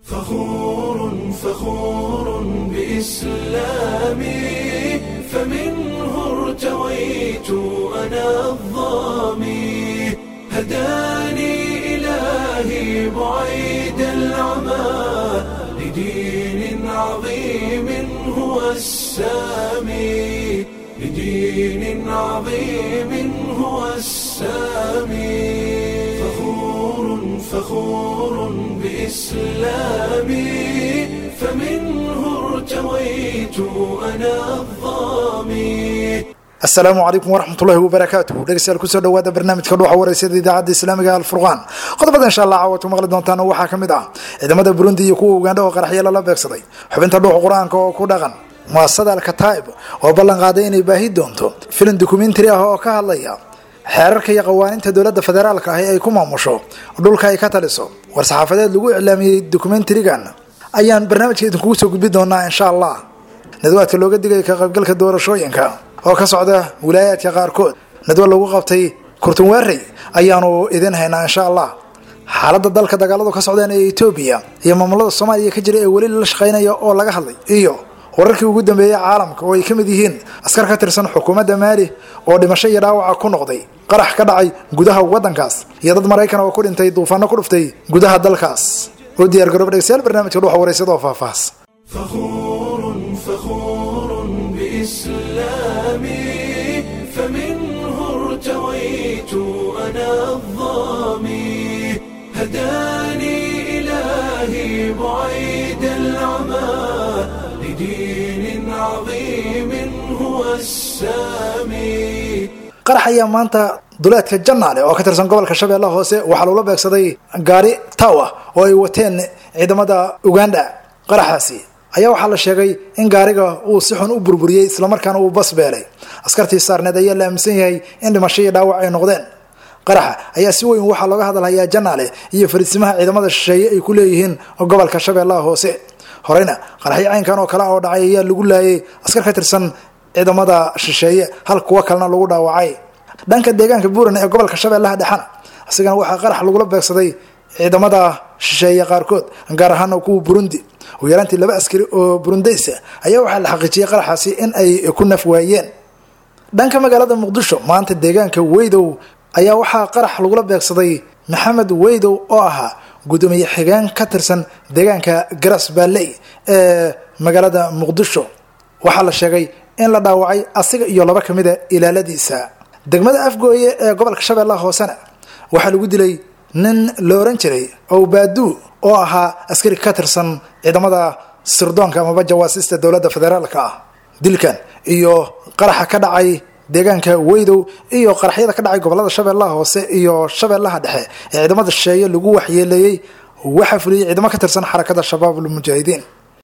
فخور بإسلامي فمنه ارتويت أنا الظامي هداني إلهي بعيد العمى لدين عظيم هو السامي لدين عظيم هو السامي فخور بإسلامي فمنه ارتويت أنا الظامي السلام عليكم ورحمة الله وبركاته dhegeystayaal ku soo dhawaada barnaamijka dhuuxa wareysada idaacadda Islaamiga Al-Furqan qodobada insha Allah caawa maqli doontaan waxa kamid ah ciidamada Burundi iyo kuwa Uganda oo qaraxyo la beegsaday xubinta dhuuxa Quraanka oo ku dhaqan muasasada Al-Kataib oo ballan qaaday inay baahi doonto filim documentary ah oo ka hadlaya xeerarka iyo qawaaniinta dawladda federaalka ah ee ay ku maamusho dhulka ay ka taliso war saxaafadeed lagu iclaamiyay documentary-gan ayaan barnaamijka idinku soo gudbin doonaa insha Allah nadwaadka looga digay ka qaybgalka doorashooyinka oo ka socda wilaayadka qaarkood nadwa lagu qabtay Kurtunwaarey ayaanu idin haynaa insha Allah xaaladda dalka dagaaladu ka socdaan ee Itoobiya iyo maamulada Soomaaliya ka jira ee wali la shaqeynaya oo laga hadlay iyo wararkii ugu dambeeyay caalamka oo ay kamid yihiin askar ka tirsan xukuumadda Maali oo dhimasho iyo dhaawac ku noqday qarax ka dhacay gudaha wadankaas iyo dad Mareykan oo ku dhintay duufaano ku dhuftay gudaha dalkaas oo diyaar garow dhageystayaal barnaamijka dhuuxa wareysada oo faahfaahs فخور بإسلامي فمنه ارتويت أنا الظامي هداني إلهي بعيد العمى لدين عظيم هو السامي qarax ayaa maanta duleedka Jannaale oo ka tirsan gobolka Shabeellaha Hoose waxa loo beegsaday gaari tawa oo ay wateen ciidamada Uganda qaraxaasi ayaa waxa la sheegay in gaariga uu si xun u burburiyay isla markaana uu bas beelay askartii saarneed ayaa la aaminsan yahay in dhimasho iyo dhaawac ay noqdeen qaraxa ayaa si weyn waxa looga hadlayaa Jannaale iyo fariisimaha ciidamada shisheeye ay ku leeyihiin gobolka Shabeellaha Hoose horeyna qaraxyo caynkan oo kala oo dhacay ayaa lagu laayay askar ka tirsan ciidamada shisheeye hal kuwa kalena lagu dhaawacay dhanka deegaanka Buuran ee gobolka Shabeellaha Dhexe asigana waxa qarax lagu beegsaday ciidamada shisheeye qaarkood gaar ahaan kuwa Burundi oo yarantii laba askari oo Burundeysa ayaa waxa la xaqiijiyay qaraxaasi in ay ku naf waayeen dhanka magaalada Muqdisho maanta deegaanka Weydow ayaa waxa qarax lagu beegsaday Maxamed Weydow oo ahaa gudoomiye xigeen ka tirsan deegaanka Garas Baaley ee magaalada Muqdisho waxa la sheegay in la dhaawacay asiga iyo laba kamid ah ilaaladiisa degmada Afgooye ee gobolka Shabeellaha Hoose waxa lagu dilay nin la oran jiray oo baadu oo ahaa askari ka tirsan ciidamada sirdoonka ama jawaasista dawladda federaalka ah dilkan iyo qaraxa ka dhacay deegaanka Weydow iyo qaraxyada ka dhacay gobolada Shabeellaha Hoose iyo Shabeellaha Dhexe ee ciidamada shisheeye lagu waxyeeleeyay waxa fuliyay ciidamo ka tirsan xarakada Shabaabul Mujaahidiin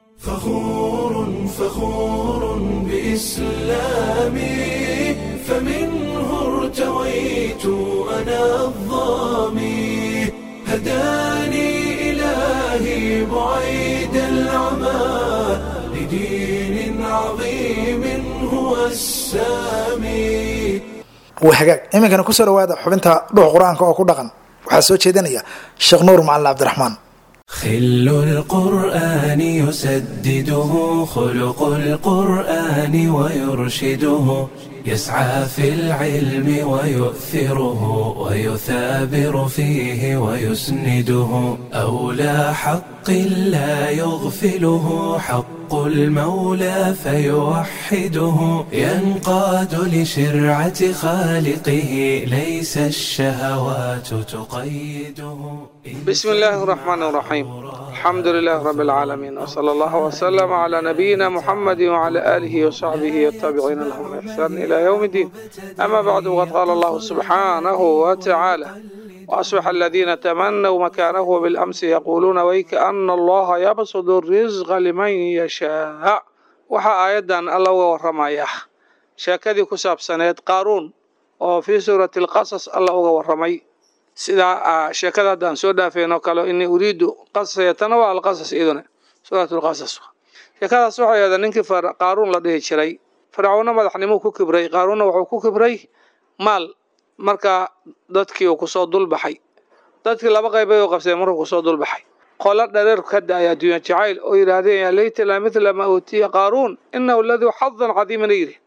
فخور بإسلامي فمنه ارتويت أنا الظامي هداني إلهي بعيد العمى لدين عظيم هو السامي وحقاق إمكان كسر واحد حبنتها روح قرآن كأو كدقن وحسوت شيدانية الشيخ نور معلم عبد الرحمن خل القرآن يسدده خلق القرآن ويرشده يسعى في العلم ويؤثره ويثابر فيه ويسنده أولى حق لا يغفله حق المولى فيوحده ينقاد لشرعة خالقه ليس الشهوات تقيده بسم الله الرحمن الرحيم الحمد لله رب العالمين وصلى الله وسلم على نبينا محمد وعلى آله وصحبه والتابعين لهم بإحسان إلى يوم الدين أما بعد وقد قال الله سبحانه وتعالى وأصبح الذين تمنوا مكانه بالأمس يقولون ويك أن الله يبسط الرزق لمن يشاء وحا آيادا الله ورمايا شاكدي كساب سنة قارون وفي سورة القصص الله ورمي سيدا شاكدا دان سودا فينو قالوا إني أريد قصص يتنوى القصص إذن سورة القصص شاكدا سوحا يادا ننكي قارون لديه شري فرعون مدحنمو كبري قارون وحو كبري مال marka dadkii uu ku soo dul baxay dadkii laba qayb ay u qabsay markuu ku soo dul baxay qola dhareer ka daaya adduunya jacayl oo yidhaahdeen yaa layta laa midla ma uutiya qaaruun inahu laduu xadan cadiiman yidhi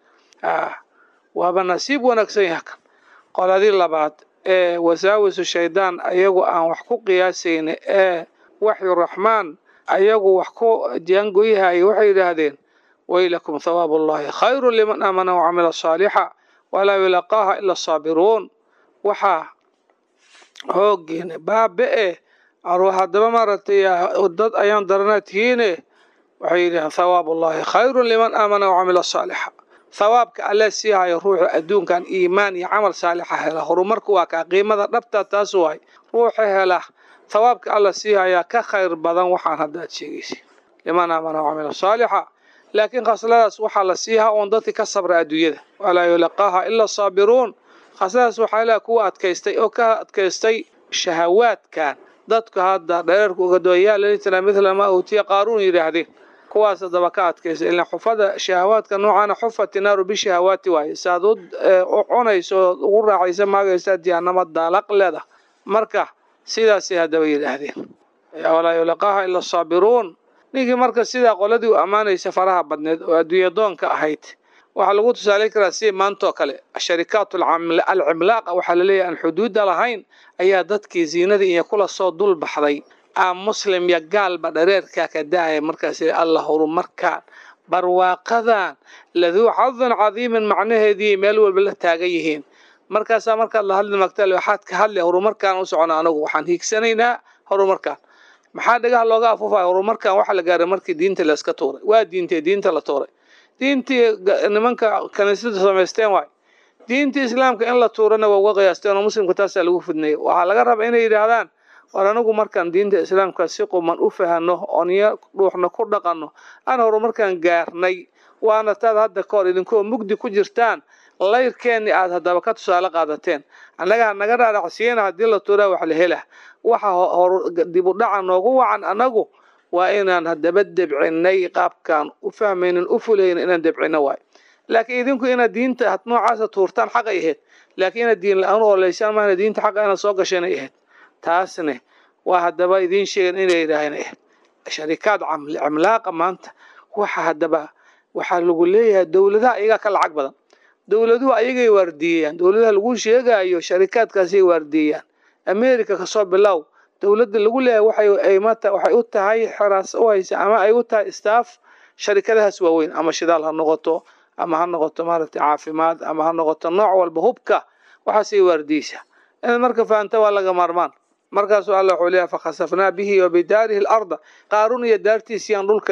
waaba nasiib wanaagsan yaha kan qoladii labaad ee wasaawisu shaydaan ayagu aan wax ku qiyaasayna ee waxyu raxmaan ayagu wax ku jaangoyahaya waxay yidhaahdeen waylakum thawaabu llahi khayru liman aamana wacamila saalixa walaa yulaqaaha ila asaabiruun waxaa hoogiina baabe haddaba maaragtay dad ayaan daranaa tihiine waxay yidhahdeen thawaabu llahi khayru liman aamana wacamila saalixa thawaabka alle sii hayo ruuxu adduunkan iimaan iyo camal saalixa hela horumarku waa kaa qiimada dhabta taas waay ruuxa hela thawaabka alla sii hayaa ka khayr badan waxaan haddaad sheegaysa liman aamana wacamila saalixa laakiin khasladaas waxaa la siihaa oon dadkii ka sabra adduunyada walaa yulaqaaha ila asaabiruun khasladaas waxaa ilaha kuwa adkaystay oo ka adkaystay shahawaadkan dadku hadda dhereerku uga dooyaa laytala midla ma uutiya qaaruun yidhaahdeen kuwaas haddaba ka adkaysa ilaa xufada shahawaadka noocaana xufati naaru bishahawaati waaye saaad u cunayso ood ugu raaxaysa maagaysaa jahanama daalaq leeda marka sidaasay haddaba yidhaahdeen walaa yulaqaaha ila asaabiruun ninkii marka sidaa qoladii u ammaanaysa faraha badneed oo adduunya doonka ahayd waxaa lagu tusaalayn karaa si maantoo kale sharikaat alcimlaaqa waxaa laleeyahay aan xuduudda lahayn ayaa dadkii ziinadii iyo kula soo dul baxday aan muslim iyo gaalba dhareerkaa ka daaya markaas alla horumarkaan barwaaqadan laduu xadan cadiiman macnaheedii meel walba la taagan yihiin markaasaa markaad la hadli magtaal waxaad ka hadlay horumarkaan u socona anagu waxaan hiigsanaynaa horumarkaan maxaa dhagaha looga afuufaya horumarkan waxa la gaaray markii diinta la iska tuuray waa diinta la tuuray diintii nimanka kaniisada samaysteen waay diintii islaamka in la tuurana waa uga qiyaasteen oo muslimka taasaa lagu fidnayay waxaa laga rabaa inay yidhaahdaan war anigu markaan diinta islaamka si quman u fahano ooniyo dhuuxna ku dhaqanno aan horumarkaan gaarnay waana taad hadda kahor idinkoo mugdi ku jirtaan layrkeenni aad haddaba ka tusaale qaadateen annagaa naga dhaadhacsiiyana haddii la tuuraa wax la hela waxa dibudhaca noogu wacan annagu waa inaan haddaba debcinay qaabkaan u fahmaynin u fulaynin inaan debcino waayo laakiin idinku inaad diinta noocaasa tuurtaan xaqay ahayd laakiin inaad diin la-aan u oleysaan maana diinta xaqa inaad soo gasheenay ahayd taasne waa haddaba idiin sheegan inay yidhaaheen ahayd sharikaad cimlaaqa maanta waxa haddaba waxaa lagu leeyahay dowladaha ayagaa ka lacag badan dowladuhu ayagay waardiiyeyaan dowladaha lagu sheegayo sharikaadkaasay waardiiyeyaan america kasoo bilow dowladda lagu leeyahay waxay u tahay xiraas u haysa ama ay u tahay staff sharikadahaas waaweyn ama shidaal ha noqoto ama ha noqoto maaragtay caafimaad ama ha noqoto nooc walba hubka waxaasay waardiyeysaa in marka fahamta waa laga maarmaan markaasuu alla wuxuu leeyahay fakhasafnaa bihi wa bidaarihi alarda qaaruun iyo daartiisii aan dhulka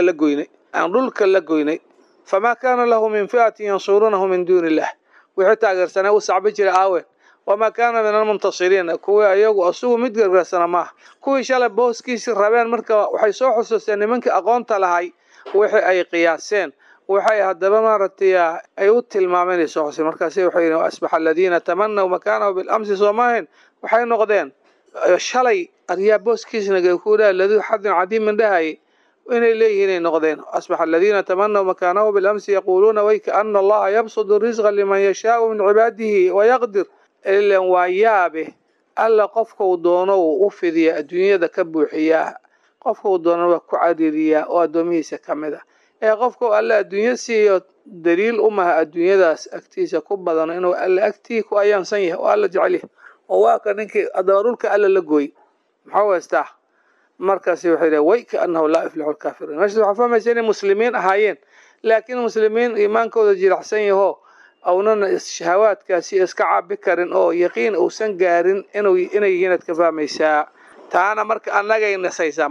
la goynay famaa kaana lahu min fi'atin yansuruunahu min duuni illah wixii taageersanay u sacbi jira aawen wamaa kaana min almuntasiriina kuwii ayagu asugu mid gargaarsana maaha kuwii shalay booskiisii rabeen marka waxay soo xusuusteen nimankii aqoonta lahay wixii ay qiyaaseen waxay haddaba maaragtay ay u tilmaameen ay soo xuseen markaasi waxay yidheen asbaxa aladiina tamanaw makaanahu bilamsi soomaahin waxay noqdeen shalay aryaa booskiisna kuudhaa laduu xadin cadiiman dhahayay inay leeyihiin ay noqdeen asbaxa aladiina tamanaw makaanahu bilamsi yaquuluuna waykaana allaha yabsudu risqa liman yashaau min cibaadihi wayaqdir ilan waa yaabe alla qofkau doono uu u fidiya adduunyada ka buuxiyaa qofkau doono waa ku cariiriyaa oo addoomihiisa ka mid a ee qofkau alla adduunyo siiyo daliil u maha adduunyadaas agtiisa ku badano inuu alla agtii ku ayaansan yahay oo alla jecel yahay oo waa ka ninkii adaba dhulka alla la gooy maxaa weystaa markaasi waxay dhahay wayka annahu laa yuflixu lkaafiruun meeshaas waxaa fahmaysa inay muslimiin ahaayeen laakiin muslimiin iimaankooda jiracsan yaho awnana shahawaadkaasi iska caabi karin oo yaqiin uusan gaarin inay yihiin aad ka fahmaysaa taana marka annagayna haysaa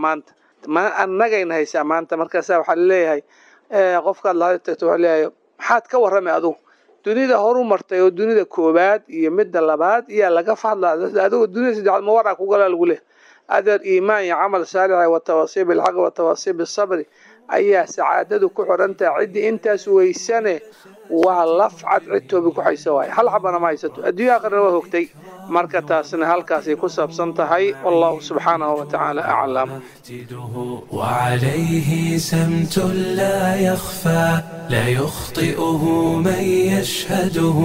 maanta markaasaa waxaa laleeyahay qofkaad lahad tagto waxaa leeyahay maxaad ka warramay adugu dunida horu martay oo dunida koobaad iyo midda labaad iyaa laga fadlaa adigu dunida saddexaad ma waraa kugalaa lagu leeyahay adeer iimaan iyo camal saalixa watawasii bilxaqi watawasii bisabri ayaa sacaadadu ku xirantaha ciddii intaas weysane waa lafcad cid toobi ku haysa waaye hal xabana ma haysato adduunya aakhirana waa hogtay marka taasna halkaasay ku saabsan tahay wallahu subxaanahu watacaala aclam وعليه سمت لا يخفى لا يخطئه من يشهده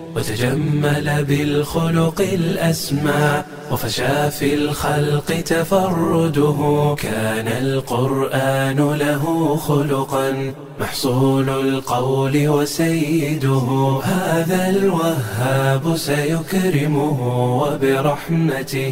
وتجمل بالخلق الأسمى وفشى في الخلق تفرده كان القرآن له خلقا محصول القول وسيده هذا الوهاب سيكرمه وبرحمته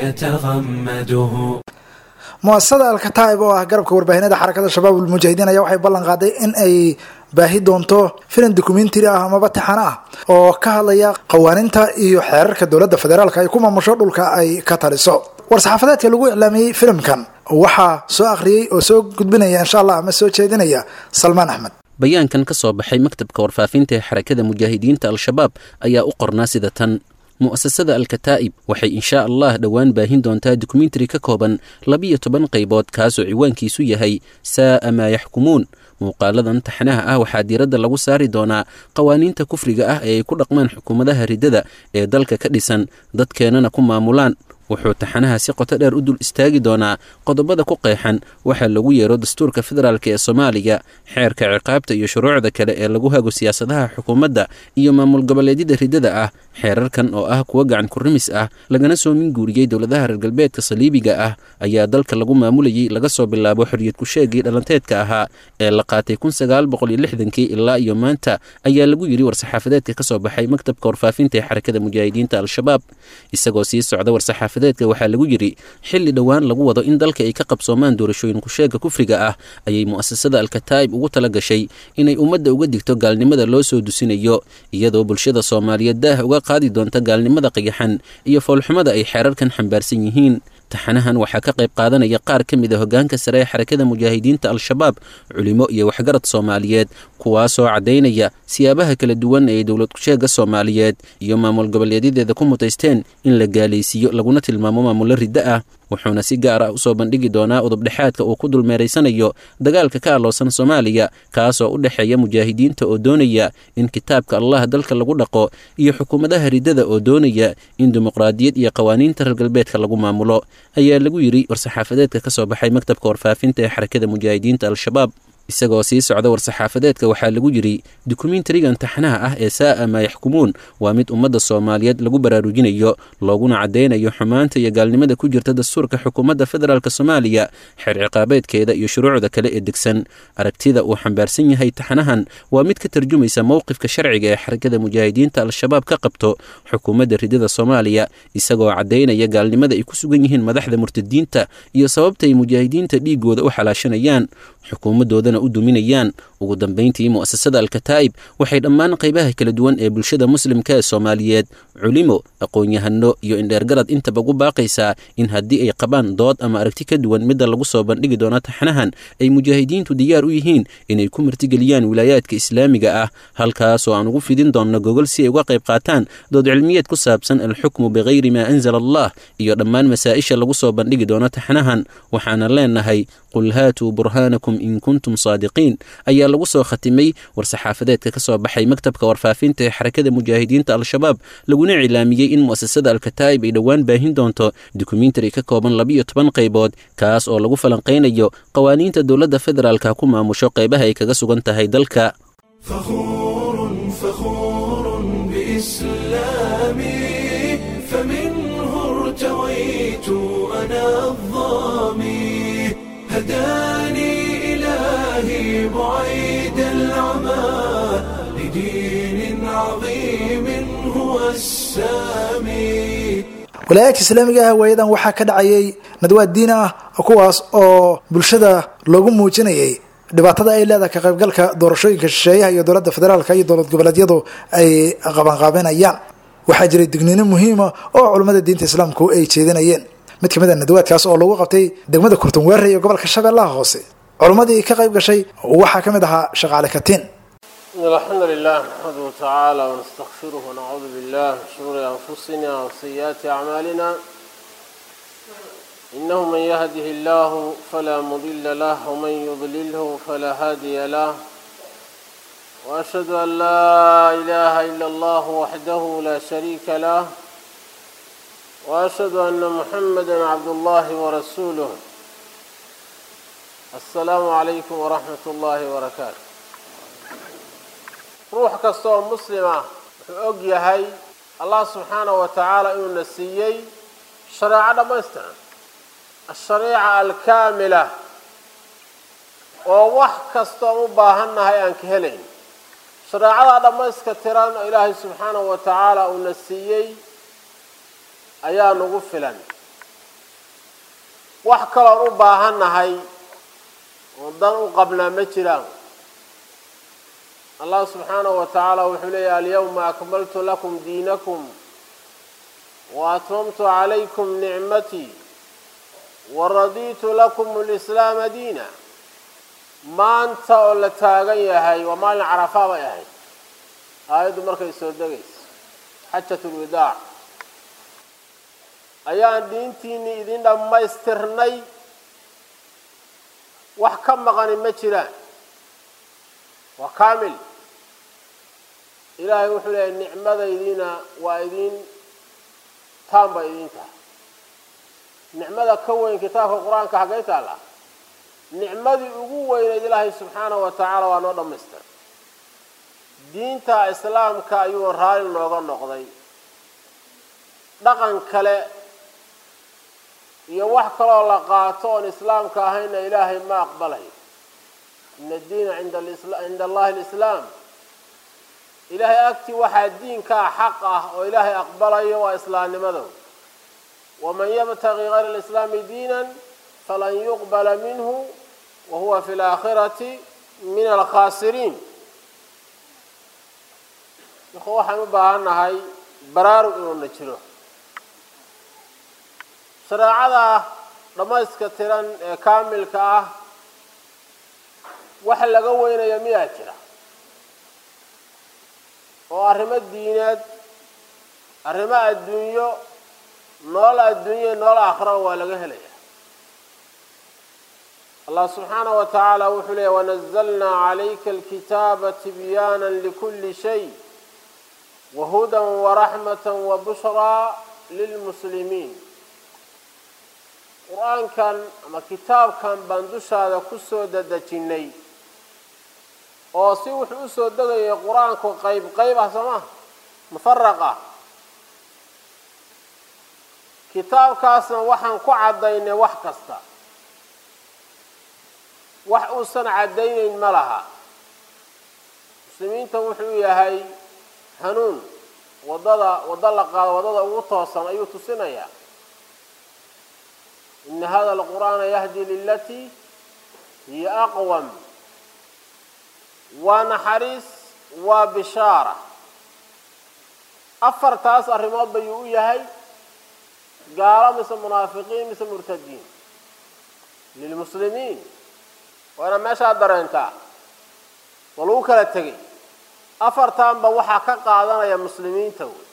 يتغمده. muasasada alkataa'ib oo ah garabka warbaahinada xarakada shabaabul mujaahidiin ayaa waxay ballan qaaday in ay baahi doonto filim documentary ah amaba taxane ah oo ka hadlaya qawaaniinta iyo xeerarka dowladda federaalka ay ku maamusho dhulka ay ka taliso. war-saxaafadeedka lagu iclaamiyey filimkan waxaa soo akhriyey oo soo gudbinaya insha allah ama soo jeedinaya Salmaan Axmed. bayaankan ka soo baxay maktabka warfaafinta ee xarakada mujaahidiinta al-shabaab ayaa u qornaa sida tan: mu'asasada alkataa'ib waxay inshaa allah dhowaan baahin doontaa dokumentari ka kooban 12 qaybood kaasoo ciwaankiisu yahay saa'a maa yaxkumuun. muuqaaladan taxnaha ah waxaa diiradda lagu saari doonaa qawaaniinta kufriga ah ee ay ku dhaqmaan xukuumadaha riddada ee dalka ka dhisan dadkeenana ku maamulaan. wuxuu taxanaha si qoto dheer u dul istaagi doonaa qodobada ku qeexan waxaa lagu yeero dastuurka federaalk ee Soomaaliya, xeerka ciqaabta iyo shuruucda kale ee lagu hago siyaasadaha xukuumadda iyo maamul goboleedyada riddada ah. xeerarkan oo ah kuwa gacan ku rimis ah lagana soo minguuriyey dowladaha reer galbeedka saliibiga ah ayaa dalka lagu maamulayay laga soo bilaabo xorriyad ku sheegii dhalanteedka ahaa ee la qaatay 1960 ilaa iyo maanta, ayaa lagu yiri war-saxaafadeedka ka soo baxay maktabka warfaafinta ee xarakada mujaahidiinta al-shabaab. isagoo sii socda war-saxaafadeedka waxaa lagu yiri xilli dhowaan lagu wado in dalka ay ka qabsoomaan doorashooyin ku sheega kufriga ah ayay mu'asasada alkataa'ib ugu tala gashay inay ummadda uga digto gaalnimada loo soo dusinayo, iyadoo bulshada Soomaaliyeed daah uga qaadi doonta gaalnimada qiyaxan iyo foolxumada ay xeerarkan xambaarsan yihiin. taxanahan waxaa ka qayb qaadanaya qaar ka mid ah hoggaanka sare ee xarakada mujaahidiinta al-shabaab, culimo iyo waxgarad Soomaaliyeed kuwaasoo caddaynaya siyaabaha kala duwan ee dowlad ku-sheega Soomaaliyeed iyo maamul goboleedyadeeda ku mutaysteen in la gaalaysiiyo laguna tilmaamo maamulo riddo ah. wuxuuna si gaar ah u soo bandhigi doonaa udubdhexaadka uu ku dulmeeraysanayo dagaalka ka aloosan Soomaaliya kaasoo u dhexeeya mujaahidiinta oo doonaya in kitaabka Allah dalka lagu dhaqo iyo xukuumadaha riddada oo doonaya in dimuqraadiyad iyo qawaaniinta reer galbeedka lagu maamulo, ayaa lagu yiri war-saxaafadeedka ka soo baxay maktabka warfaafinta ee xarakada mujaahidiinta al-shabaab. isagoo sii socda war-saxaafadeedka waxaa lagu yiri dokumentarigan taxnaha ah ee saa'a maa yaxkumuun waa mid ummadda Soomaaliyeed lagu baraarujinayo looguna cadeynayo xumaanta iyo gaalnimada ku jirta dastuurka xukuumadda federaalka Soomaaliya, xeer ciqaabeedkeeda iyo shuruucda kale ee degsan. aragtida uu xambaarsan yahay taxnahan waa mid ka tarjumaysa mowqifka sharciga ee xarakada mujaahidiinta al-shabaab ka qabto xukuumadda riddada Soomaaliya, isagoo cadeynaya gaalnimada ay ku sugan yihiin madaxda murtadiinta iyo sababta ay mujaahidiinta dhiigooda u xalaashanayaan xukuumadoodana u duminayaan. ugu dambeyntii mu'asasada alkataa'ib waxay dhammaan qaybaha kala duwan ee bulshada muslimka ee Soomaaliyeed, culimo, aqoon-yahano iyo indheergarad intaba ugu baaqaysaa in haddii ay qabaan dood ama aragti ka duwan midda lagu soo bandhigi doono taxnahan ay mujaahidiintu diyaar u yihiin inay ku martigeliyaan wilaayaadka islaamiga ah, halkaasoo aan ugu fidin doonno gogol si ay uga qayb qaataan dood cilmiyeed ku saabsan alxukmu bikayri maa anzala Allah iyo dhammaan masaa'isha lagu soo bandhigi doono taxnahan. waxaana leenahay qul haatuu burhaanakum in kuntum saadiqiin ayaa lagu soo khatimay war-saxaafadeedka ka soo baxay maktabka warfaafinta ee xarakada mujaahidiinta al-shabaab, laguna cilaamiyey in mu'asasada alkataa'ib ay dhowaan baahin doonto dokumentari ka kooban 12 qaybood kaas oo lagu falanqaynayo qawaaniinta dowladda federaalka ku maamusho qaybaha ay kaga sugan tahay dalka. فخور بإسلامي فمنه ارتويت أنا الظامي هداني إلهي بعيد العمى لدين عظيم هو السامي. walaayaadka islaamiga ah waayadan waxaa ka dhacayay nadwaad diin ah kuwaas oo bulshada loogu muujinayay dhibaatada ay leedahay ka qaybgalka doorashooyinka shisheeyaha iyo dowladda federaalka iyo dowlad goboleedyadu ay qabanqaabinayaan. waxaa jiray digniino muhiima oo culimmada diinta islaamku ay jeedinayeen. mid ka mid ah nadwaadkaas oo lagu qabtay degmada Kurtunweere iyo gobolka Shabeellaha Hoose, culimmadii ka qayb gashay waxaa ka mid ahaa Sheekh Cali Katiin. الحمد لله نحمده تعالى ونستغفره ونعوذ بالله من شرور أنفسنا وسيئات أعمالنا إنه من يهده الله فلا مضل له ومن يضلله فلا هادي له وأشهد أن لا إله إلا الله وحده لا شريك له وأشهد أن محمدا عبد الله ورسوله. السلام عليكم ورحمة الله وبركاته. ruux kastoo muslima wuxuu og yahay allah subxaanahu wa tacaala inuu na siiyey shareeco dhammaystiran ashariica alkaamila oo wax kastoo u baahannahay aan ka helayn shareecada dhammayska tiran oo ilaahay subxaanahu wa tacaala uu na siiyey ayaa nagu filan wax kaloon u baahannahay oo dan u qabnaa ma jiraan allah subxaanahu wa tacaala wuxuu leeyahay alyawma akmaltu lakum diinakum wa atmamtu calaykum nicmatii wa radiitu lakum alislaama diina maanta oo la taagan yahay waa maalin carafaa bay ahayd aayaddu markay soo degayso xajatulwadaac ayaan diintiinii idin dhammaystirnay wax ka maqani ma jiraan waa kaamil ilaahay wuxuu leeyahay nicmadaydiina waa idin taan bay idin tahay nicmada ka weyn kitaabka qur-aanka xaggay taala nicmadii ugu weynayd ilaahay subxaanahu wa tacaala waa noo dhammaystiray diinta islaamka ayuu raali nooga noqday dhaqan kale iyo wax kaloo la qaato oon islaamka ahayna ilaahay ma aqbalayo ina addiina cinda allahi alislaam ilaahay agtii waxaa diinkaa xaq ah oo ilaahay aqbalayo waa islaamnimada waman yabtagi gayra alislaami diinan falan yuqbala minhu wa huwa fi laakhirati min alkhaasiriin marka waxaan u baahannahay baraarug inuuna jiro shareecada dhammayska tiran ee kaamilka ah wax laga weynaya miyaa jira oo arrimo diineed arrimo adduunyo nool adduunye nool aakhira waa laga helaya allah subxaanahu wa tacaala wuxuu leeyahy wanazalnaa calayka alkitaaba tibyaanan likulli shay wahudan waraxmatan wabushraa lilmuslimiin qur-aankan ama kitaabkan baan dushaada ku soo dedejinnay oo si wuxuu u soo degayay qur-aanku qayb qayb ah soo maha mufaraq ah kitaabkaasna waxaan ku caddaynay wax kasta wax uusan caddaynayn ma laha muslimiinta wuxuu yahay hanuun wado la qaado waddada ugu toosan ayuu tusinayaa ina hada alqur'aana yahdi lilatii hiya aqwam waa naxariis waa bishaara afartaas arrimood bayuu u yahay gaalo mise munaafiqiin mise murtadiin lilmuslimiin waana meeshaa dareentaa waa lagu kala tegay afartaanba waxaa ka qaadanaya muslimiinta wey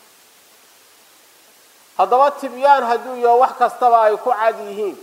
haddaba tibyaan hadduu yaho wax kastaba ay ku cad yihiin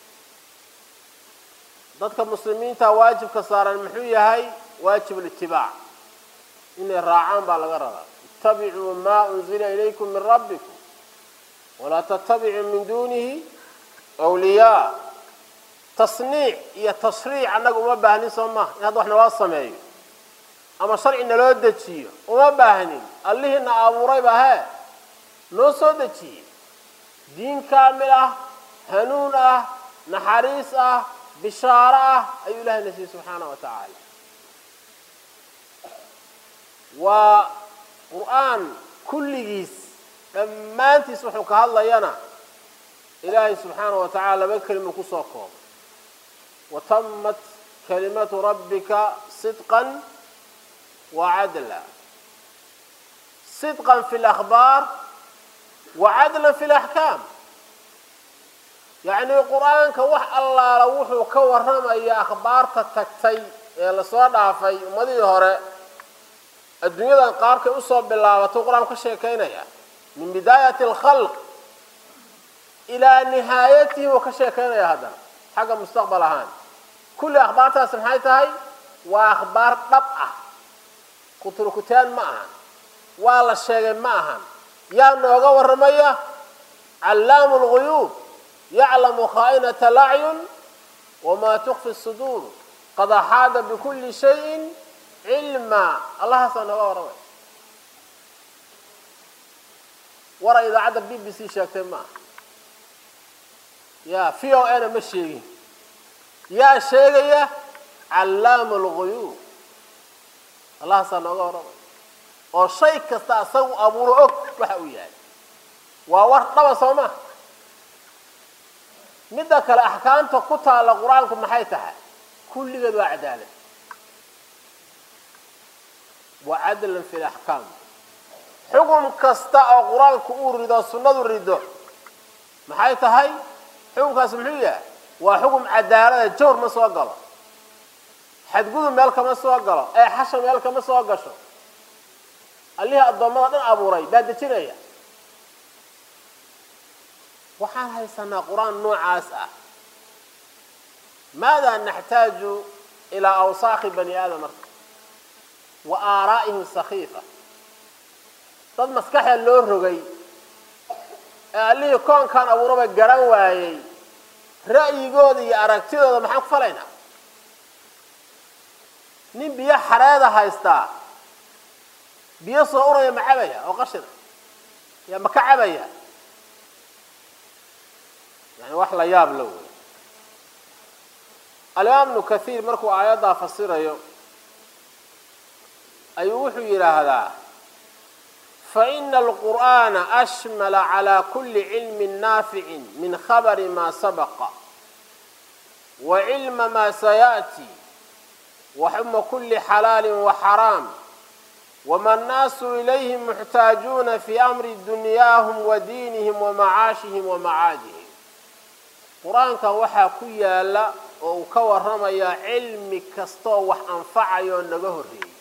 dadka muslimiinta waajibka saaran muxuu yahay waajib litibaac inay raacaan baa laga rabaa ittabicuu maa unzila ilaykum min rabbikum walaa tattabicuu min duunihi awliyaa tasniic iyo tashriic annaga uma baahnin soo maha in hadda wax naloo sameeyo ama sharci naloo dejiyo uma baahnin allihiina abuurayba hee noo soo dejiyey diin kaamil ah hanuun ah naxariis ah bishaaro ah ayuu ilahay na siiyey subxaanahu wa tacaala waa qur-aan kulligiis dhammaantiis wuxuu ka hadlayana ilaahay subxaanahu wa tacala laba kelimo kusoo koobay watamat kalimatu rabbika sidqan wa cadla sidqan fi lakhbaar وعدلا في الأحكام يعني القرآن كوح الله لو وحو كورما يا أخبار تتكتي يا لصودا في مدي هراء الدنيا قارك أصاب بالله وتقرأ كشيء كينا يا من بداية الخلق إلى نهايته وكشيء كينا يا هذا حاجة مستقبل هان كل أخبارها سمحتها هاي وأخبار طبعة كتركتان معها ولا شيء معها يا نوغا ورمية علام الغيوب يعلم خائنة الأعين وما تخفي الصدور قد أحاط بكل شيء علما الله سنوى ورمي ورا إذا عدد بي بي سي شاكتين ما يا فيو أنا مشي يا شيء علام الغيوب الله سنوى ورمي وشيء كستأسو أبو رؤك وحوياي وورطة بصومه مدك الأحكام تقطع على قرآنكم محيطها كل قد وعدالة وعدل في الأحكام حكم كستاء قرآنك أورد سنة الردو محيطها حكم كاسمحية وحكم عدالة جور ما سوى قلا حد قدوا مالك ما سوى قلا أي حشم مالك ما سوى قشو اللي الضمان أبو ري بعد تنيا وحال هاي سنة قرآن نوع عاسى ماذا نحتاج إلى أوساخ بني آدم وآرائهم السخيفة طب مسكح اللور رغي اللي يكون كان أبو ربي قران وايي رأي قودي أركتيد هذا محاك فلينا نين بيا حرادة هايستا بيا صورة يا معبيا وقشنا يا مكعبيا يعني وحلا ياب لو الإمام ابن كثير مركو آيات فسيرة يوم أيوحوا إلى هذا فإن القرآن أشمل على كل علم نافع من خبر ما سبق وعلم ما سيأتي وحكم كل حلال وحرام وما الناس إليهم محتاجون في أمر دنياهم ودينهم ومعاشهم ومعادهم قرآن كان وحا كيالا oo ka waramaya cilmi kasto wax anfacayo naga horeeyay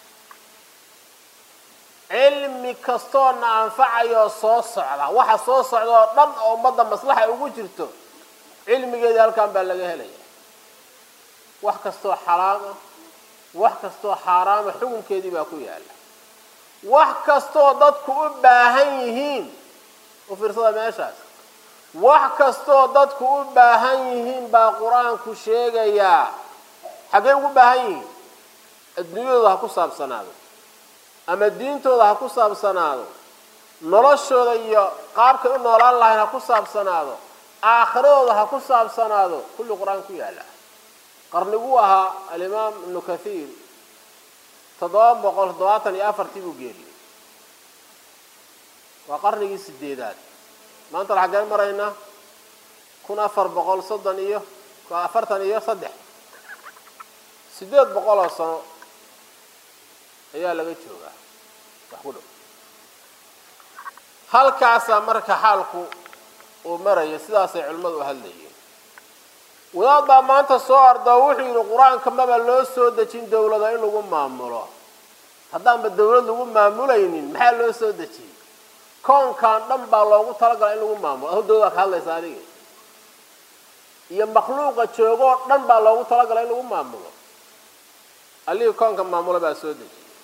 cilmi kasto na anfacayo soo socda waxa soo socdo dhan oo umada maslaxa ugu jirto cilmigeeda halkan baa laga helaya wax kasto xaraam wax kasto xaraam xukunkeedii baa ku yaala wax kasto dadku u baahan yihiin oo fiirsada meeshaas wax kasto dadku u baahan yihiin baa quraanku sheegaya xagee ugu baahan yihiin adduunyada ha ku saabsanaado ama diintooda ha ku saabsanaado noloshooda iyo qaabka u noolaan lahayn ha ku saabsanaado aakhirooda ha ku saabsanaado kullu quraanku yaala qarnigu ahaa al-imaam ibn kathir 774 buu geeriyay waa qarnigii 8aad maanta waxa gaan marayna 1430 iyo 43 800 sano ayaa laga joogaa wax ku dhow halkaas marka xaalku oo maraya sidaas ay culimadu u hadlayeen wadaad baa maanta soo arda wuxuu yiri quraanka maba loo soo dejin dawladda in lagu maamulo haddaan ba dawlad lagu maamulaynin maxaa loo soo dejiyay كون كان دم بالله تعالى قال إنه مامو هو دودا خالد ساري يا مخلوق تشوفه دم بالله تعالى قال إنه مامو اللي كون كان مامو له بسودي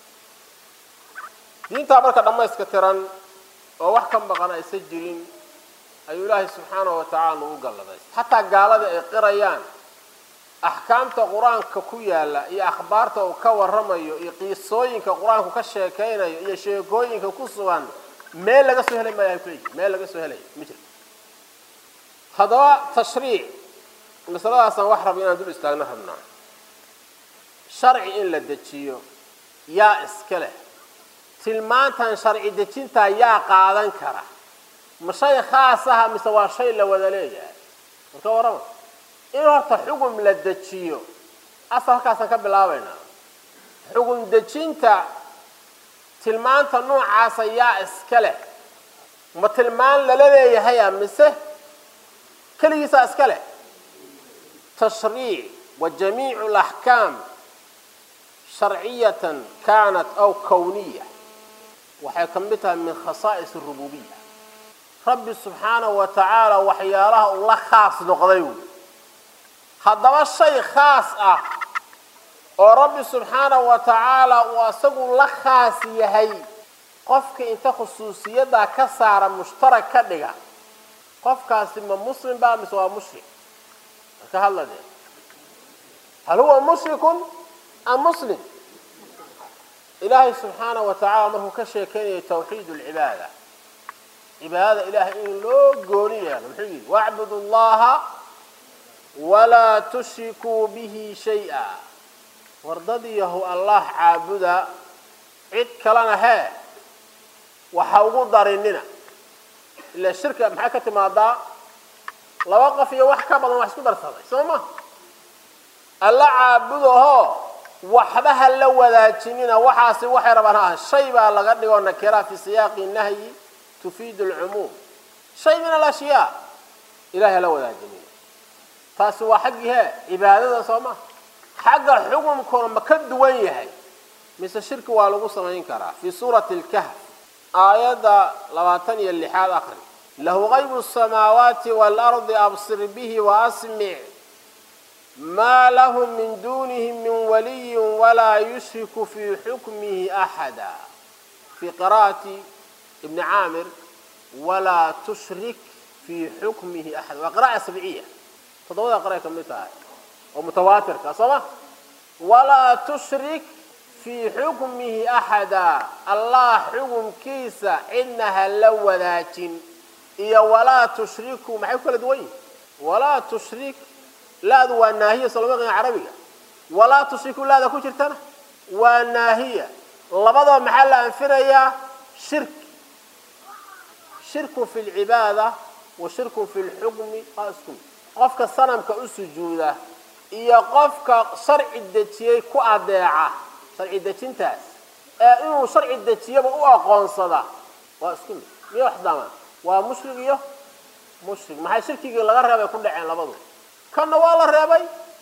دين تعبر كدم يسكتران ووحكم بقنا يسجلين أي الله سبحانه وتعالى وقال بس حتى قال هذا قريان أحكام القرآن ككويا لا يا أخبارته وكور رميه يقيسوين كقرآن كشيكين يشيكوين كقصوان ما لقى سهل ما يكفي ما لقى سهل مثل هذا تشريع مثلا أصلا واحد بينا دول استغنى هنا شرعي إلا دتشيو يا إسكله تلمان تان شرعي دتشينتا يا قادن كره مشي خاصها مسوا شيء لودليه وكورم إنه حكم للدتشيو أصلا كاسن كبلاوينا حكم دتشينتا تلمان تنوع عصيا إسكله ما تلمان للذي هيا مسه كل يسا إسكله تشريع وجميع الأحكام شرعية كانت أو كونية وحكمتها من خصائص الربوبية رب سبحانه وتعالى وحياله الله خاص نقضيه هذا الشيء خاص ورب سبحانه وتعالى واسقوا الله خاص يهي قفك انت خصوصية دا كسار مشترك كدغا قفك اسم مسلم با مسوا مشرك كهلا دي هل هو مشرك ام مسلم إلهي سبحانه وتعالى مرهو كشيكين توحيد العبادة عبادة إلهي إن لو قولي واعبدوا الله ولا تشركوا به شيئا وارضيه الله عابدا عد كلنا ها وحاوقوا داريننا إلا الشركة محاكة ماذا لوقف يوحكا بضا وحسكو درسة سوما الله عابده وحبها اللو ذاتشنين وحاسي وحي ربناها الشيء بقى لقد قلنا كرا في سياق النهي تفيد العموم شيء من الأشياء إلهي لو ذاتشنين فاسوا حقها عبادة صوما حق حكم كون مكد ويهي مثل الشرك والغو سمين كرا في سورة الكهف آيات لواتني اللي حال آخر له غيب السماوات والأرض أبصر به وأسمع ما لهم من دونهم من ولي ولا يشرك في حكمه أحدا في قراءة ابن عامر ولا تشرك في حكمه أحد وقراءة سبعية تضوء قراءة كمتها ومتواتر كصبا ولا تشرك في حكمه أحدا الله حكم كيسا إنها لوذات إيا ولا تشركوا معي كل دوي ولا تشرك لا ذو الناهية صلى الله عليه عربية ولا تشركوا لا ذا كوشرتنا والناهية لبضوا محل أنفريا شرك في العبادة وشرك في الحكم أسكن قفك الصنم كأسجودة إيا قفك شرع الدتية كأداعة شرع الدتية تاس إنه شرع الدتية بأقوان صدا وأسكن يوحداما ومشرك يه مشرك ما هي شركي لغا ريبay ku dhaceen labadu kana waa la reebay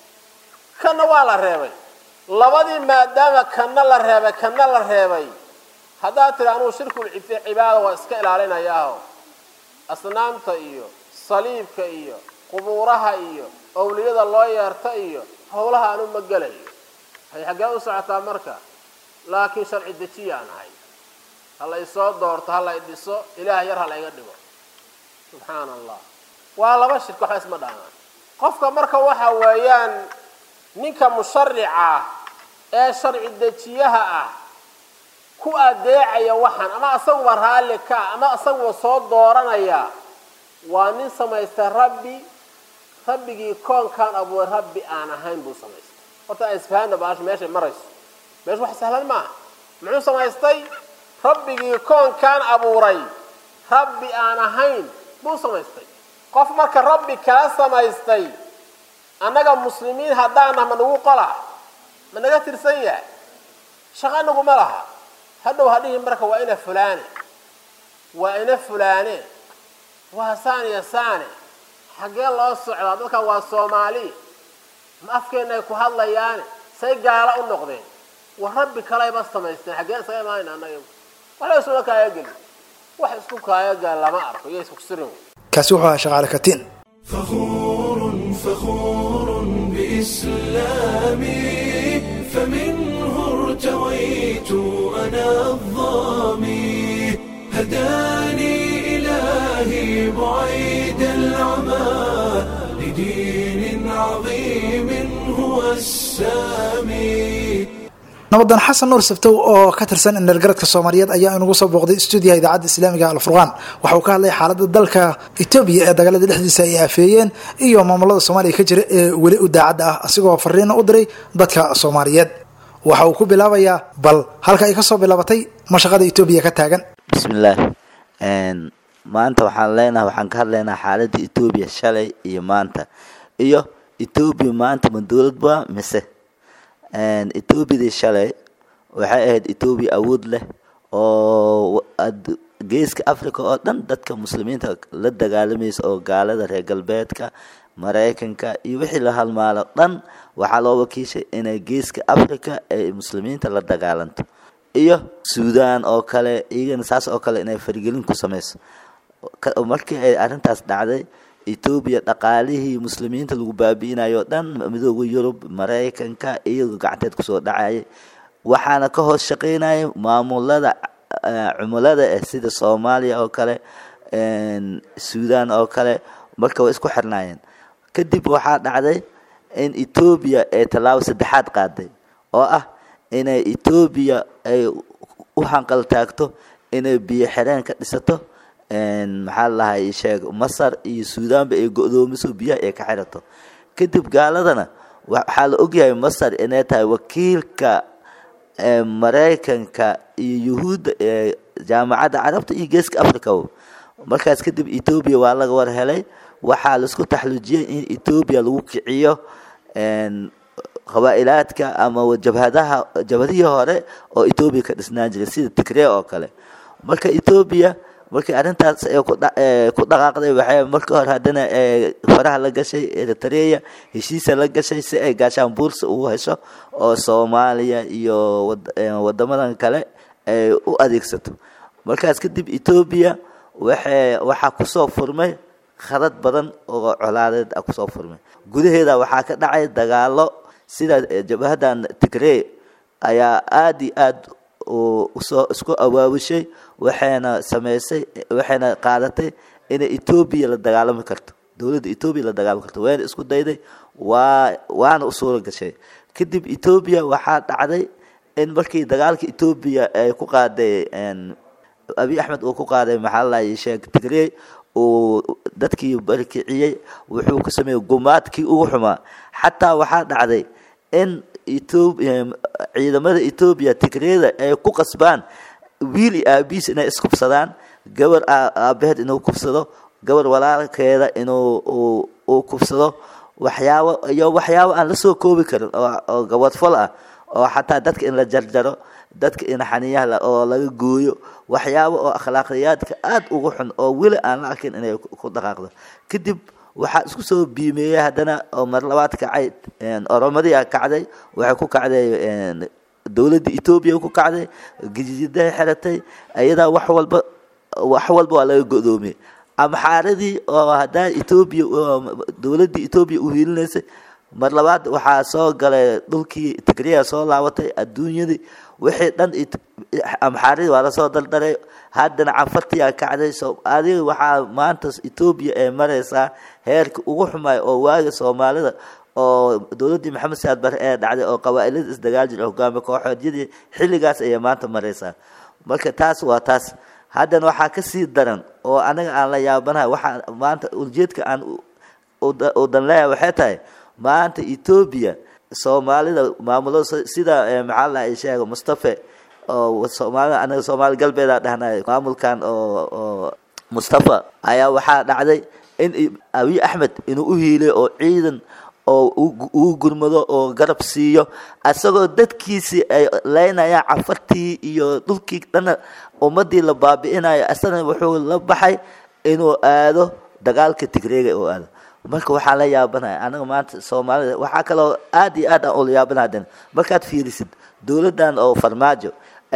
labadii maadaama kana la reebay hadaa tiraanu shirku cibaada waa iska ilaalinayaa asnaamta iyo saliibka iyo qubuuraha iyo awliyada loo yeerta iyo howlaha aanu magalayo hay xagaa u socotaa marka laakiin sharci dajiyaan ahay halla isoo doorto halla idhiso ilaahay yar halla iga dhigo سبحان الله ولا بشر كحس مدانا قفك مركا وحا ويان نيكا مشرعة شرع الدجيها كو أداعي وحن أما أصور هالك أما أصور صوت دورانيا وانين سميست ربي كون كان أبو ربي أنا هين بو سميست وطا إسفهان باش ماشي مرس ماشي واحد سهلا معو سميستي ربي كون كان أبو ربي أنا هين buu samaystay qof marka rabbi ka samaystay anaga muslimiin hadaana ma nagu qala ma naga tirsan yahay shaqanagu ma laha hadow hadii marka waa ina fulaane waa saani xagee loo socdaa dadka waa Soomaali ma afkeena ku hadlayaan say gaala u noqdeen wa rabbi kale ba samaystay xagee saymaan anaga wala soo kaaya gal واحد سكوكايا قال لا ما أعرف يسوق سرهم كسوحها شغالة كتين فخور بإسلامي فمنه ارتويت أنا الظامي هداني إلهي بعيد العمى لدين عظيم هو السامي نبضان حسن نور سبتو oo ka tirsan in dalgaradka Soomaaliyeed ayaa inagu soo booqday studio idaacada Islaamiga Al-Furqan waxa uu ka hadlay xaaladda dalka Itoobiya ee dagaalada dhexdiisa ay afeeyeen iyo maamulada Soomaaliya ka jira ee wali u daacad ah asigoo fariin u diray dadka Soomaaliyeed waxa uu ku bilaabayaa bal halka ay ka soo bilaabatay mashaqada Itoobiya ka taagan bismillaah maanta waxaan ka hadlaynaa xaaladda Itoobiya shalay iyo maanta iyo Itoobiya maanta ma dawlad ba mise Ethiopia shalay waxay ahayd Ethiopia awood leh oo geeska Afrika oo dhan dadka muslimiinta la dagaalamayso oo gaalada reer galbeedka Mareykanka iyo wixii la halmaalo dhan waxa loo wakiishay inay geeska Afrika ay muslimiinta la dagaalanto iyo Suudaan oo kale iyagana saas oo kale inay farigelin ku sameyso markii ay arintaas dhacday Ethiopia dhaqaalihii muslimiinta lagu baabiinayo dhan midowga Yurub Mareykanka iyo gacanteed ku soo dhacay waxaana ka hoos shaqeynay maamulada cumulada sida Soomaaliya oo kale Suudaan oo kale marka way isku xirnaayeen kadib waxa dhacday in Ethiopia ay talaabo saddexaad qaaday oo ah inay Ethiopia ay u hanqal taagto inay biyo xireen ka dhisato maxaa lahay sheeg Masar iyo Suudaan ay go'doomiso biyaha ay ka xirato kadib gaaladana waxaa la ogyahay Masar inay tahay wakiilka Mareykanka iyo Yuhuudda ee jaamacadda Carabta iyo Geeska Afrika markaas kadib Ethiopia waa laga war helay waxaa la isku taxluujiyay in Ethiopia lagu kiciyo qabaa'ilaadka ama jabhadihii hore oo Ethiopia ka dhisnaan jiray sida Tigray oo kale marka Ethiopia markii arintaas ay ku dhaqaaqday waxay marka hore hadana faraha la gashay Eritrea heshiis la gashay si ay gaashaan buursa u hesho oo Soomaaliya iyo wadamadan kale ay u adeegsato markaas kadib Ethiopia waxa ku soo furmay kharad badan oo colaadeed ku soo furmay gudaheeda waxa ka dhacay dagaalo sida jabhadan Tigray ayaa aad isku awaabishay waxayna sameysay waxayna qaadatay in Ethiopia la dagaalami karto dawladda Ethiopia la dagaalami karto way isku dayday waana u suura gashay kadib Ethiopia waxa dhacday in markii dagaalka Ethiopia ay ku qaaday Abiy Ahmed oo ku qaaday maxaa la sheeg Tigray oo dadkii barkiciyay wuxuu ku sameeyay gumaadkii ugu xumaa xataa waxa dhacday in Ethiopia ciidamada Ethiopia Tigrayda ay ku qasbaan wiil aabiis inay iskubsadaan gabar aabaheed inuu kubsado gabar walaalkeeda inuu kubsado waxyaabo aan la soo koobi karin oo gabadh fal ah oo xataa dadka in la jarjaro dadka in xaniyaha oo laga gooyo waxyaabo oo akhlaaqiyadka aad ugu xun oo wili aan la arkin inay ku dhaqaaqdo kadib waxa isku soo biimeeyay hadana oo mar labaad kacay Oromadii kacday waxa ku kacday dawladda Ethiopia ku kacday gijida xiratay ayada wax walba waa laga go'doomiyay amxaaradii oo hadaa Ethiopia dawladda Ethiopia u hiilinaysa mar labaad waxa soo galay dhulkii Tigray soo laabatay adduunyada wixii dhan amxaaradii waa la soo daldaray haddana cafartii kacday soo adiga waxa maanta Ethiopia ay maraysaa heerka ugu xumaay oo waaga Soomaalida oo dawladda Maxamed Saad Barre ee dhacday oo qabaa'ilada isdagaal jiray hogaamiye kooxoodii xilligaas ay maanta maraysaa marka taas waa taas haddana waxa ka sii daran oo anaga aan la yaabanahay waxa maanta ujeedka aan u dan leeyahay waxay tahay maanta Ethiopia Soomaalida maamulo sida maxaa la sheego Mustafa oo Soomaalida anaga Soomaali galbeeda dhahnay maamulkan oo Mustafa ayaa waxa dhacday in Abiy Ahmed inuu u hiilay oo ciidan oo uu gurmado oo garab siiyo asagoo dadkiisi ay leynayaan cafartii iyo dhulkii dhan ummadii la baabi'inayo asana wuxuu la baxay inuu aado dagaalka Tigray oo aado marka waxa la yaabanahay anaga maanta Soomaalida waxa kale oo aad iyo aad u yaabanahay markaad fiirisid dawladdan oo farmaajo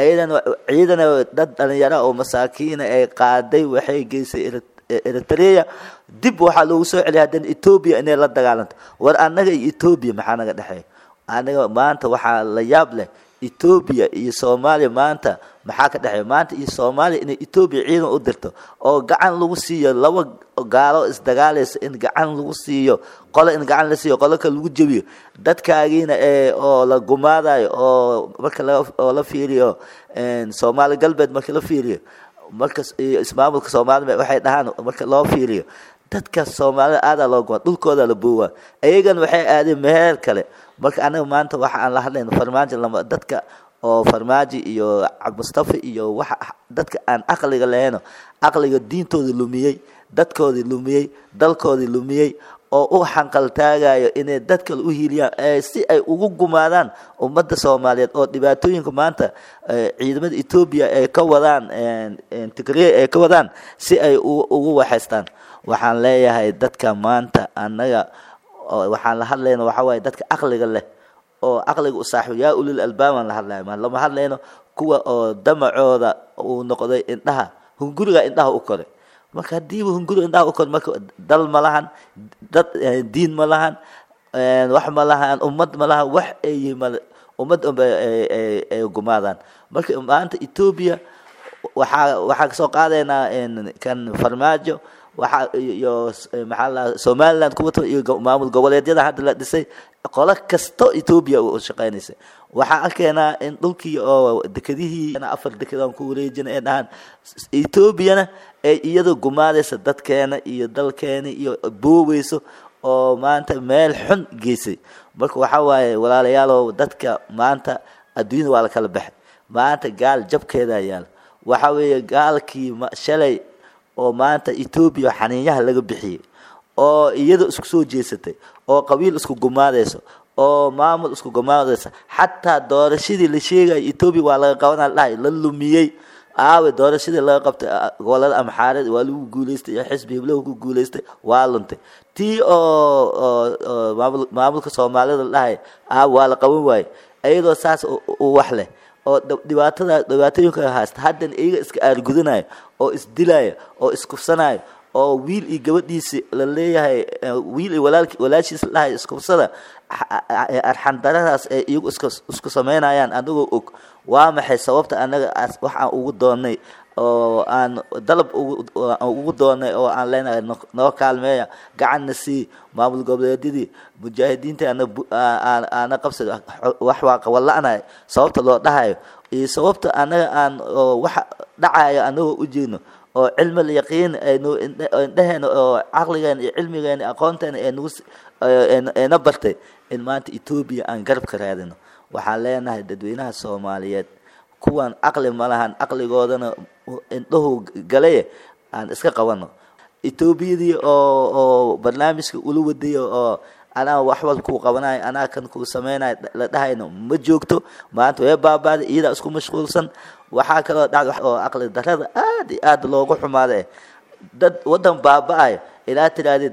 ciidan dad dhalinyaro oo masaakiin ay qaaday waxay geysay Eritrea dib waxa loogu soo celiyay hadan Ethiopia inay la dagaalanto war anaga iyo Ethiopia maxaa naga dhaxay anaga maanta waxa la yaab leh Ethiopia iyo Soomaaliya maanta maxaa ka dhaxay maanta iyo Soomaaliya in Ethiopia ciidan u dirto oo gacan lagu siiyo laba gaalo isdagaalaysa in gacan lagu siiyo qolo in gacan la siiyo qolo kale lagu jabiyo dadkaagiina oo la gumaadayo oo marka la fiiriyo Soomaali galbeed marka la fiiriyo markaas ismaamulka Soomaaliya waxay dhahaan marka loo fiiriyo dadka Soomaalida aad loo go'an dhulkooda la buuwa ayagan waxay aadeen meher kale marka anaga maanta waxa aan la hadlayno farmaajo lama dadka oo farmaajo iyo Mustafa iyo waxa dadka aan aqliga lahayn aqliga diintooda lumiyay dadkoodii lumiyay dalkoodii lumiyay oo u xanqal taagayo inay dadka u hiiliyaan si ay ugu gumaadaan ummadda Soomaaliyeed oo dhibaatooyinka maanta ciidamada Ethiopia ay ka wadaan Tigray ay ka wadaan si ay ugu waxaystaan waxaan leeyahay dadka maanta anaga waxaan la hadlayno waxa way dadka aqliga leh oo aqliga u saaxiib yaa ulil albaab la hadlayo ma lama hadlayno kuwa oo damacooda uu noqday indhaha hunguriga indhaha u koray marka hadii hunguriga indhaha u koray marka dal ma lahan dad diin ma lahan wax ma lahan ummad ma lahan wax ay ummad ay gumaadaan marka maanta Ethiopia waxa soo qaadayna kan farmaajo waxa iyo maxaa la Somaliland ku wato iyo maamul goboleedyada hadda la dhisay qolo kasto Ethiopia oo shaqeynaysa waxa arkeenaa in dhulkii oo dekadihii afar dekedan ku wareejin ee dhahan Ethiopia ay iyadu gumaadaysa dadkeena iyo dalkeena iyo booweyso oo maanta meel xun geysay marka waxa waaye walaalayaal dadka maanta adduunka waa la kala baxay maanta gaal jabkeeda yaal waxa weeye gaalkii shalay oo maanta Ethiopia xaniinyaha laga bixiyay oo iyada isku soo jeesatay oo qabiil isku gumaadayso oo maamul isku gumaadaysa hatta doorashadii la sheegay Ethiopia waa laga qabanaa la lumiyay aawe doorashadii laga qabtay gobolada Amxaarad waa lagu guuleystay xisbi heblaha ku guuleystay waa luntay tii oo maamulka Soomaalida lahay waa la qaban waayay ayadoo saas oo wax leh oo dhibaatooyinka haysta haddan iyaga iska aargudanayo oo isdilaayo oo iskufsanayo oo wiil iyo gabadhiisi la leeyahay wiil iyo walaashiis lahay iskufsada arxan daradaas ay iyagu isku sameynayaan anagoo og waa maxay sababta anaga waxaan ugu doonay oo aan dalab ugu doonay oo aan leenahay noo kaalmeeya gacanna si maamul goboleedyadii mujaahidiinta ana qabsada wax waa qawalaanay sababta loo dhahayo iyo sababta anaga aan wax dhacayo anagoo u jeedno oo cilmi yaqiin aynu indhaheena oo aqligeena iyo cilmigeena aqoonteena ee na bartay in maanta Ethiopia aan garab ka raadino waxaan leenahay dadweynaha Soomaaliyeed kuwan aqli ma lahan aqligoodana indhahu galay aan iska qabano Ethiopia oo barnaamijka ula wadayo oo ana wax wal ku qabanaay ana kan ku sameynay la dhahayno ma joogto maanta way baabaad iyada isku mashquulsan waxa kale dhacdo oo aqli darada aad loogu xumaaday dad wadan baabaay ilaa tiraadid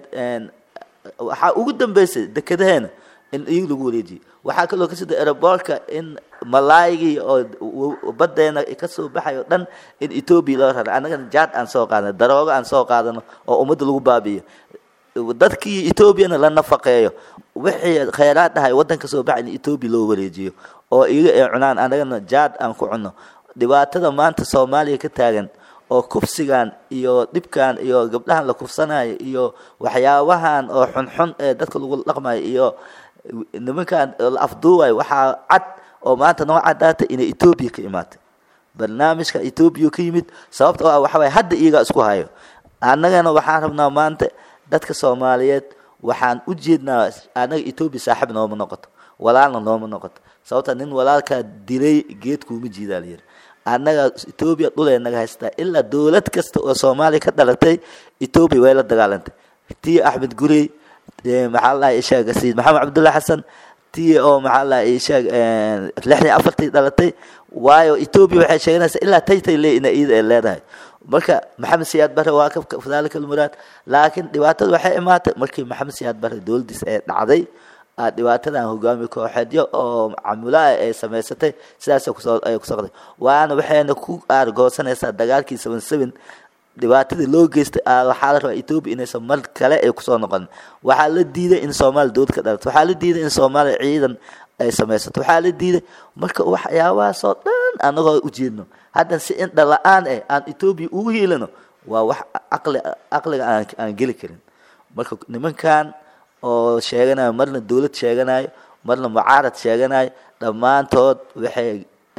waxa ugu dambeysay dekedaheena in iyagu lagu wareejiyo waxa kale ka sida airportka in malaayigi oo badeena ka soo baxayo dhan in Ethiopia loo raray anaga jaad aan soo qaadano darooga aan soo qaadano oo umada lagu baabiyo dadkii Ethiopia la nafaqeeyo wixii khayraad ahay wadanka soo baxay in Ethiopia loo wareejiyo oo iyaga ay cunaan anagana jaad aan ku cunno dhibaatada maanta Soomaaliya ka taagan oo kufsigan iyo dibkan iyo gabdhahan la kufsanayo iyo waxyaabahan oo xun ee dadka lagu dhaqmayo iyo nimankan la afduubay waxa cad oo maanta noo cadaatay in Ethiopia ka imaatay barnaamijka Ethiopia ka yimid sababtoo ah waxa way hadda iyaga isku hayo annagana waxaan rabnaa maanta dadka Soomaaliyeed waxaan u jeednaa anaga Ethiopia saaxiib nooma noqoto walaalna nooma noqoto sababta nin walaalka dilay geedku ma jiidaaliyay annaga Ethiopia dhulay naga haysta illa dawlad kasta oo Soomaaliya ka dhalatay Ethiopia way la dagaalantay tii Ahmed Gurey maxaa la sheegay Sayid Maxamed Cabdulla Xasan tii oo maxaa la sheegay 64 dhalatay waayo Ethiopia waxay sheeganaysaa illa taytay leedahay marka Maxamed Siyaad Barre waa ka fadaalka muraad laakiin dhibaatada waxay imaatay markii Maxamed Siyaad Barre dawladdiisa ay dhacday dhibaatadan hogaamiye kooxeedyo oo camulaa ay sameysatay sidaas ay ku socday waana waxayna ku argoosanaysaa dagaalkii 77 dhibaatadii loo geystay waxa la rabaa Ethiopia inay mar kale ay ku soo noqon waxa la diiday in Soomaali dawlad ka dhalato waxa la diiday in Soomaali ciidan ay sameysato waxa la diiday marka waxyaabahaas oo dhan anagoo u jeedno hadda si in dhalaan aan Ethiopia ugu heelano waa wax aqliga aan geli karin marka nimankan oo sheeganayo marna dawlad sheeganayo marna mucaarad sheeganayo dhamaantood waxay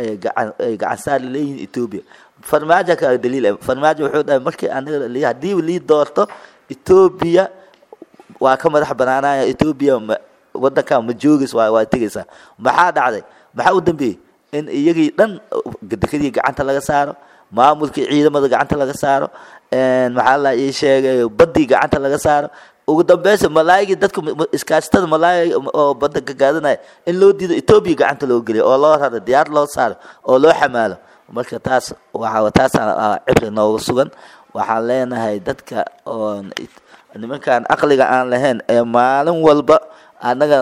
gacan saar leeyihiin Ethiopia farmaajo ka daliil farmaajo wuxuu dhahay markii anaga hadii li doorto Ethiopia waa ka madax banaanaya Ethiopia wadanka ma joogis waa tagaysa maxaa dhacday maxaa u dambeeyay in iyagii dhan dekadii gacanta laga saaro maamulkii ciidamada gacanta laga saaro maxaa la sheegay badii gacanta laga saaro ugu dambeysay malaayigi dadku iskaashatada malaay oo badda ka gaadanay in loo diido Ethiopia gacanta loo geliyo oo loo raro diyaar loo saaro oo loo xamaalo marka taas cibri nooga sugan waxaan leenahay dadka oo nimankan aqliga aan lahayn ee maalin walba anaga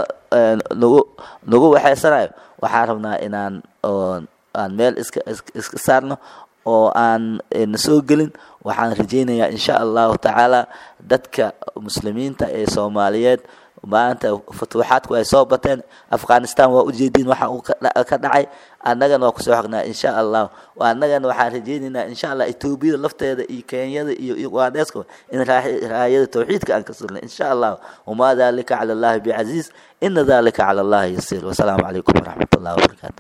nagu waxaysanayo waxaan rabnaa inaan aan meel iska saarno oo aan soo gelin waxaan rajeynayaa insha Allah taala dadka muslimiinta ee Soomaaliyeed maanta futuuxaadku ay soo bateen Afghanistan waa u jeedin waxa uu ka dhacay annagana waa ku soo xaqnaa insha Allah annagana waxaan rajaynaynaa insha Allah Ethiopia lafteeda iyo Kenya iyo Uganda in raayada tawxiidka aan ka sugno insha Allah wama dhalika ala Allah bi'aziz inna dhalika ala Allah yasir wa salaamu alaykum wa rahmatullahi wa barakatuh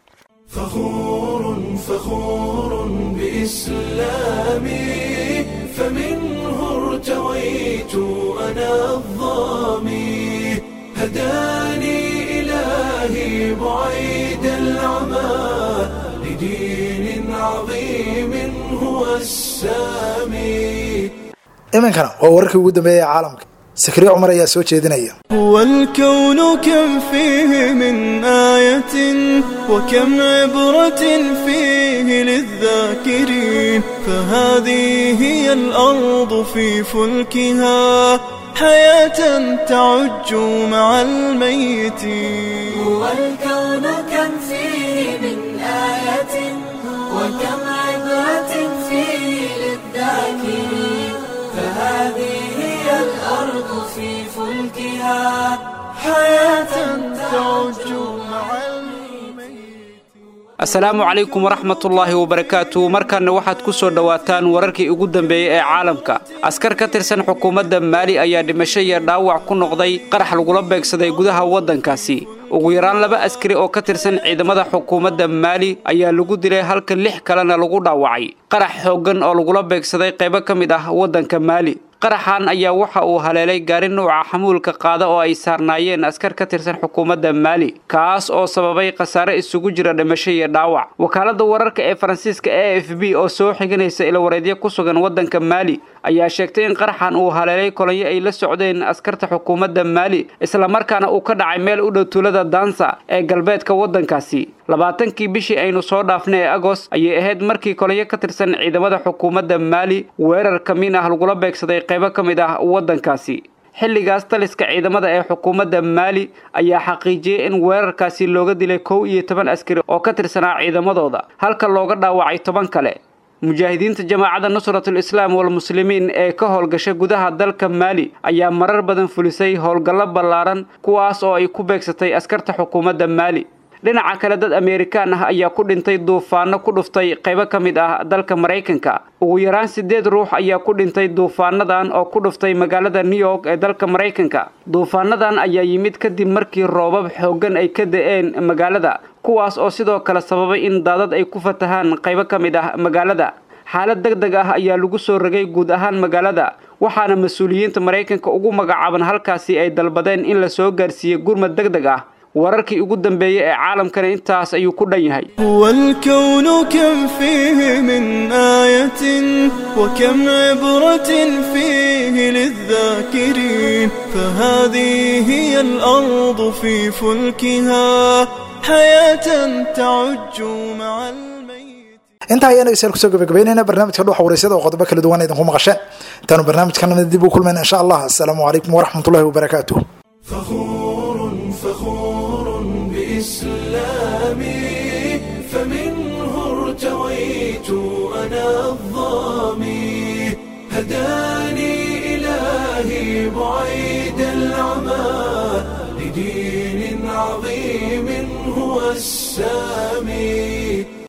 فخور بإسلامي فمنه ارتويت أنا الظامي هداني إلهي بعيد العمى لدين عظيم هو السامي إمكانه وورك وجود بيا عالمك سكري عمر يا سوتش دنيا هو الكون كم فيه من آية وكم عبرة فيه للذاكرين فهذه هي الأرض في فلكها حياة تعج مع الميتين هو الكون كم فيه من آية وكم عبرة فيه للذاكرين فهذه هي الأرض في فلكها حياة تعج مع السلام عليكم ورحمة الله وبركاته مركان waxaad ku soo dhawaataan wararkii ugu dambeeyay ee caalamka askar ka tirsan xukuumadda Maali ayaa dhimashay iyo dhaawac ku noqday qarax lagu beegsaday gudaha wadankaasi ugu yaraan 2 askari oo ka tirsan ciidamada xukuumadda Maali ayaa lagu dilay halka 6 kalena lagu dhaawacay qarax xoogan oo lagu beegsaday qaybo kamid ah wadanka Maali qaraxan ayaa waxa uu haleelay gaari nooca xamuulka qaada oo ay saarnaayeen askar ka tirsan xukuumadda Maali kaas oo sababay khasaare isugu jira dhimasho iyo dhaawac wakaalada wararka ee Faransiiska AFP oo soo xiganaysa ila wareedyo ku sugan wadanka Maali ayaa sheegtay in qaraxan uu haleelay kolonyo ay la socdeen askarta xukuumadda Maali isla markaana uu ka dhacay meel u dhow tuulada Dansa ee galbeedka wadankaasi 20kii bishii aynu soo dhaafnay Agost ayay ahayd markii kolonyo ka tirsan ciidamada xukuumadda Maali weerar kamiin ah lagu beegsaday qaybo kamid ah wadankaasi xilligaas taliska ciidamada ee xukuumadda Maali ayaa xaqiijiyay in weerarkaasi looga dilay 11 askari oo ka tirsanaa ciidamadooda halka looga dhaawacay 10 kale mujaahidiinta jamaacada nusratul islaam wal muslimiin ee ka howlgashay gudaha dalka Maali ayaa marar badan fulisay howlgallo ballaaran kuwaas oo ay ku beegsatay askarta xukuumadda Maali dhinaca kale dad Amerikaan ah ayaa ku dhintay duufaano ku dhuftay qaybo kamid ah dalka Mareykanka ugu yaraan 8 ruux ayaa ku dhintay duufaanadan oo ku dhuftay magaalada New York ee dalka Mareykanka duufaanadan ayaa yimid kadib markii roobab xoogan ay ka da'een magaalada kuwaas oo sidoo kale sababay in daadad ay ku fatahaan qaybo kamid ah magaalada xaalad degdeg ah ayaa lagu soo ragay guud ahaan magaalada waxaana mas'uuliyiinta Mareykanka ugu magacaaban halkaasi ay dalbadeen in la soo gaarsiiyo gurmad degdeg ah wararkii ugu dambeeyay ee caalamkana intaas ayuu ku dhan yahay هو الكون كم فيه من آية وكم عبرة فيه للذاكرين فهذه هي الأرض في فلكها حياة تعج مع الميت inta ayaan isla ku soo gabagabeynayna barnaamijka dhuuxa waraysiga oo qodobo kala duwan idin ku maqasheen taanu barnaamijkan dib u kulmayna insha Allah assalamu alaykum wa rahmatullahi wa barakatuh فخور بإسلامي فمنه ارتويت أنا الظامي هداني إلهي بعيد العمى لدين عظيم هو السامي